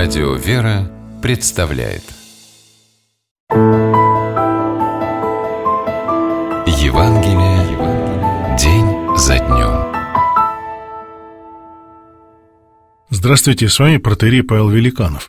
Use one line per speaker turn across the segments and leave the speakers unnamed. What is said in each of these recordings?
Радио «Вера» представляет Евангелие день за днем.
Здравствуйте, с вами протоиерей Павел Великанов.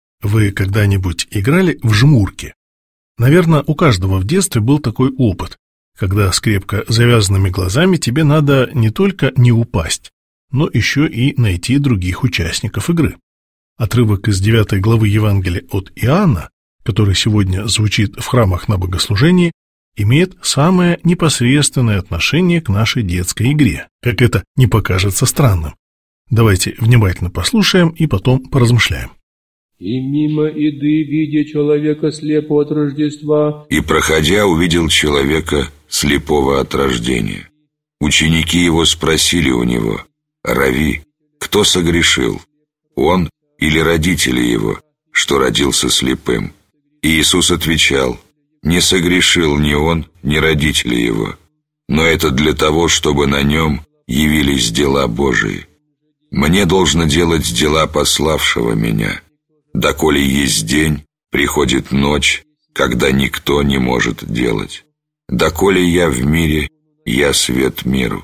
Вы когда-нибудь играли в жмурки? Наверное, у каждого в детстве был такой опыт, когда с крепко завязанными глазами тебе надо не только не упасть, но еще и найти других участников игры. Отрывок из 9 главы Евангелия от Иоанна, который сегодня звучит в храмах на богослужении, имеет самое непосредственное отношение к нашей детской игре, как это не покажется странным. Давайте внимательно послушаем и потом поразмышляем.
«И мимо иды, видя человека слепого от Рождества,
и, проходя, увидел человека слепого от рождения. Ученики его спросили у него: Рави, кто согрешил, он или родители его, что родился слепым? И Иисус отвечал: не согрешил ни он, ни родители его, но это для того, чтобы на нем явились дела Божии. Мне должно делать дела пославшего меня. Доколе есть день, приходит ночь, когда никто не может делать. Доколе я в мире, я свет миру».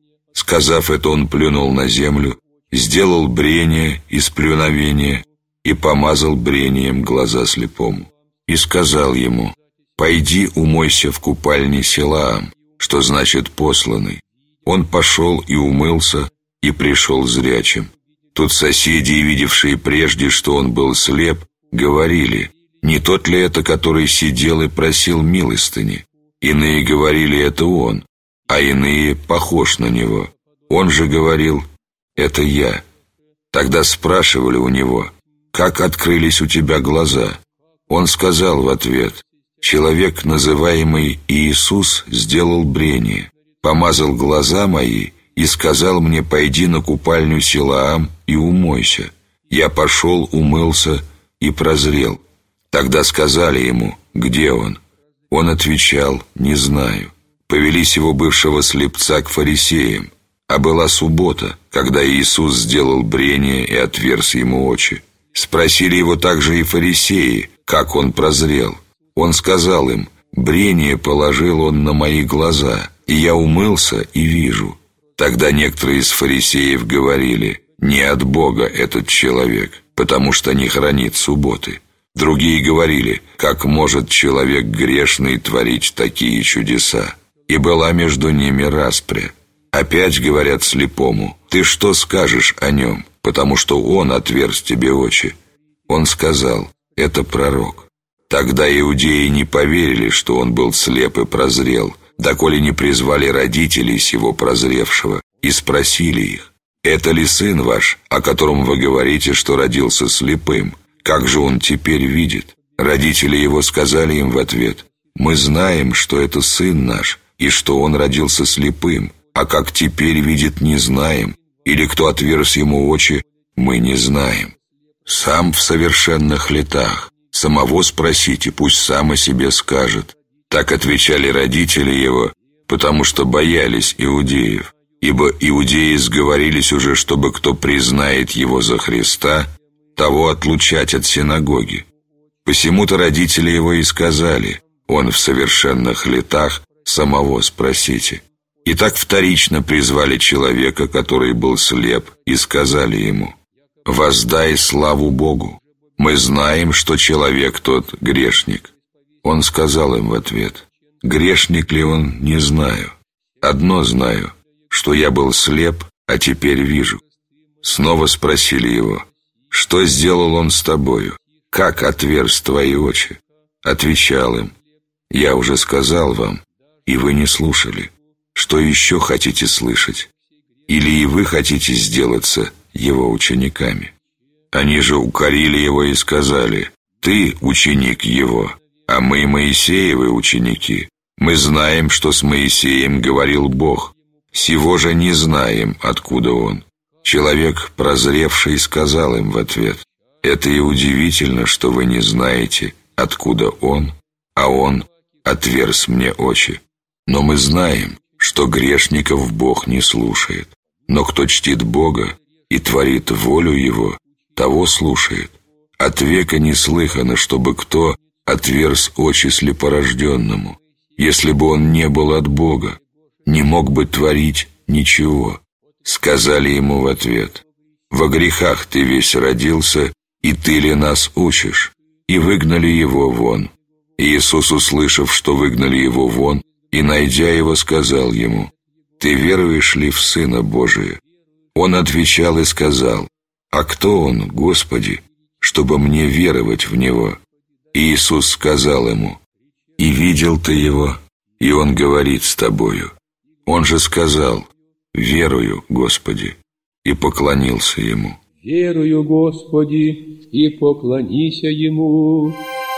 Сказав это, он плюнул на землю, сделал брение из плюновения и помазал брением глаза слепому. И сказал ему: «Пойди умойся в купальне Силаам», что значит «посланный». Он пошел и умылся, и пришел зрячим. Тут соседи, видевшие прежде, что он был слеп, говорили: не тот ли это, который сидел и просил милостыни? Иные говорили: это он, а иные: похож на него. Он же говорил: это я. Тогда спрашивали у него: как открылись у тебя глаза? Он сказал в ответ: человек, называемый Иисус, сделал брение, помазал глаза мои и сказал мне: пойди на купальню Силаам и умойся. Я пошел, умылся и прозрел. Тогда сказали ему: где он? Он отвечал: не знаю. Повели сего бывшего слепца к фарисеям. А была суббота, когда Иисус сделал брение и отверз ему очи. Спросили его также и фарисеи, как он прозрел. Он сказал им: брение положил он на мои глаза, и я умылся и вижу. Тогда некоторые из фарисеев говорили: не от Бога этот человек, потому что не хранит субботы. Другие говорили: как может человек грешный творить такие чудеса? И была между ними распря. Опять говорят слепому: ты что скажешь о нем, потому что он отверз тебе очи? Он сказал: это пророк. Тогда иудеи не поверили, что он был слеп и прозрел, доколе не призвали родителей сего прозревшего и спросили их: это ли сын ваш, о котором вы говорите, что родился слепым? Как же он теперь видит? Родители его сказали им в ответ: мы знаем, что это сын наш, и что он родился слепым, а как теперь видит, не знаем, или кто отверз ему очи, мы не знаем. Сам в совершенных летах, самого спросите, пусть сам о себе скажет». Так отвечали родители его, потому что боялись иудеев, ибо иудеи сговорились уже, чтобы кто признает его за Христа, того отлучать от синагоги. Посему-то родители его и сказали: он в совершенных летах, самого спросите. И так вторично призвали человека, который был слеп, и сказали ему: воздай славу Богу. Мы знаем, что человек тот грешник. Он сказал им в ответ: грешник ли он, не знаю. Одно знаю, что я был слеп, а теперь вижу. Снова спросили его: что сделал он с тобою? Как отверз твои очи? Отвечал им: я уже сказал вам, и вы не слушали. Что еще хотите слышать? Или и вы хотите сделаться его учениками? Они же укорили его и сказали: ты ученик его, а мы Моисеевы ученики. Мы знаем, что с Моисеем говорил Бог. Сего же не знаем, откуда он. Человек, прозревший, сказал им в ответ: это и удивительно, что вы не знаете, откуда он, а он отверз мне очи. Но мы знаем, что грешников Бог не слушает. Но кто чтит Бога и творит волю Его, того слушает. От века не слыхано, чтобы кто отверз очи слепорожденному, если бы он не был от Бога, не мог бы творить ничего. Сказали ему в ответ: во грехах ты весь родился, и ты ли нас учишь? И выгнали его вон. И Иисус, услышав, что выгнали его вон, и найдя его, сказал ему: ты веруешь ли в Сына Божия? Он отвечал и сказал: а кто он, Господи, чтобы мне веровать в него? И Иисус сказал ему: и видел ты его, и он говорит с тобою. Он же сказал: верую, Господи, и поклонился ему.
Верую, Господи, и поклонися ему.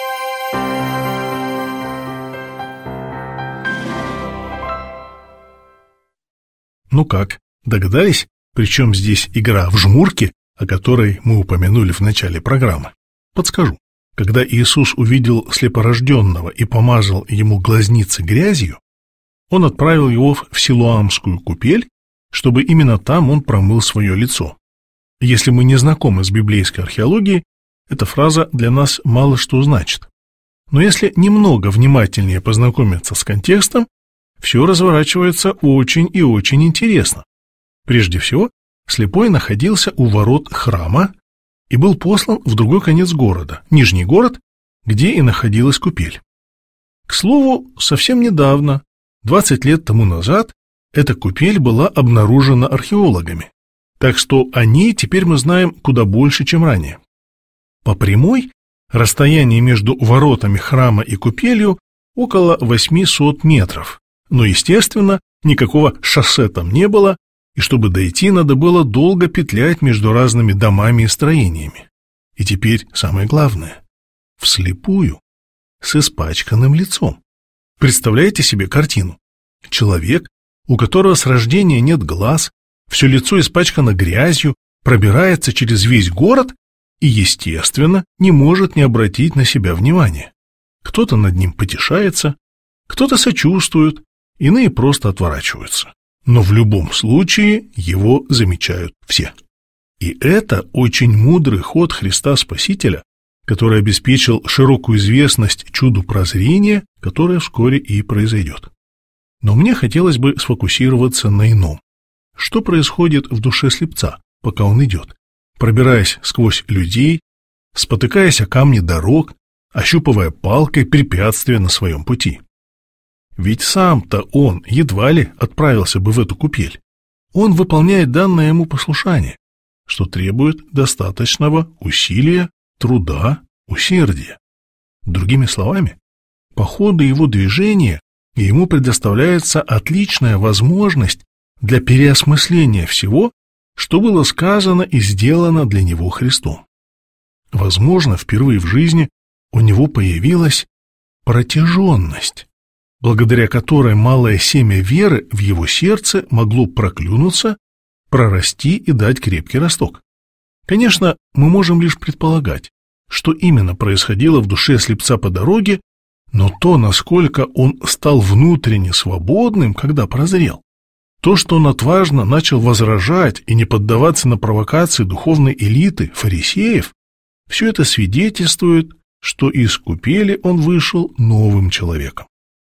Ну как, догадались, при чем здесь игра в жмурки, о которой мы упомянули в начале программы? Подскажу. Когда Иисус увидел слепорожденного и помазал ему глазницы грязью, он отправил его в Силуамскую купель, чтобы именно там он промыл свое лицо. Если мы не знакомы с библейской археологией, эта фраза для нас мало что значит. Но если немного внимательнее познакомиться с контекстом, все разворачивается очень и очень интересно. Прежде всего, слепой находился у ворот храма и был послан в другой конец города, Нижний город, где и находилась купель. К слову, совсем недавно, 20 лет тому назад, эта купель была обнаружена археологами, так что о ней теперь мы знаем куда больше, чем ранее. По прямой расстояние между воротами храма и купелью около 800 метров, но, естественно, никакого шоссе там не было, и чтобы дойти, надо было долго петлять между разными домами и строениями. И теперь самое главное – вслепую, с испачканным лицом. Представляете себе картину? Человек, у которого с рождения нет глаз, все лицо испачкано грязью, пробирается через весь город и, естественно, не может не обратить на себя внимания. Кто-то над ним потешается, кто-то сочувствует, иные просто отворачиваются. Но в любом случае его замечают все. И это очень мудрый ход Христа Спасителя, который обеспечил широкую известность чуду прозрения, которое вскоре и произойдет. Но мне хотелось бы сфокусироваться на ином. Что происходит в душе слепца, пока он идет, пробираясь сквозь людей, спотыкаясь о камни дорог, ощупывая палкой препятствия на своем пути? Ведь сам-то он едва ли отправился бы в эту купель. Он выполняет данное ему послушание, что требует достаточного усилия, труда, усердия. Другими словами, по ходу его движения ему предоставляется отличная возможность для переосмысления всего, что было сказано и сделано для него Христом. Возможно, впервые в жизни у него появилась протяженность, благодаря которой малое семя веры в его сердце могло проклюнуться, прорасти и дать крепкий росток. Конечно, мы можем лишь предполагать, что именно происходило в душе слепца по дороге, но то, насколько он стал внутренне свободным, когда прозрел, то, что он отважно начал возражать и не поддаваться на провокации духовной элиты, фарисеев, все это свидетельствует, что из купели он вышел новым человеком.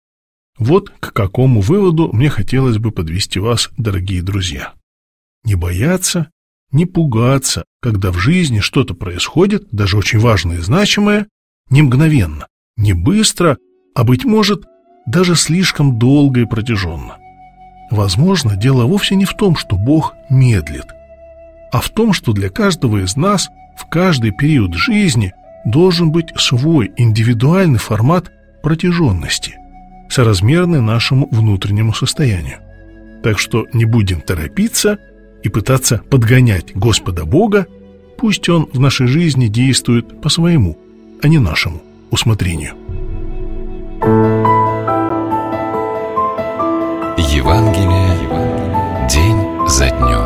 Вот к какому выводу мне хотелось бы подвести вас, дорогие друзья. Не бояться, не пугаться, когда в жизни что-то происходит, даже очень важное и значимое, не мгновенно, не быстро, а, быть может, даже слишком долго и протяженно. Возможно, дело вовсе не в том, что Бог медлит, а в том, что для каждого из нас в каждый период жизни должен быть свой индивидуальный формат протяженности, соразмерный нашему внутреннему состоянию. Так что не будем торопиться и пытаться подгонять Господа Бога, пусть Он в нашей жизни действует по своему, а не нашему усмотрению.
Евангелие день за днем.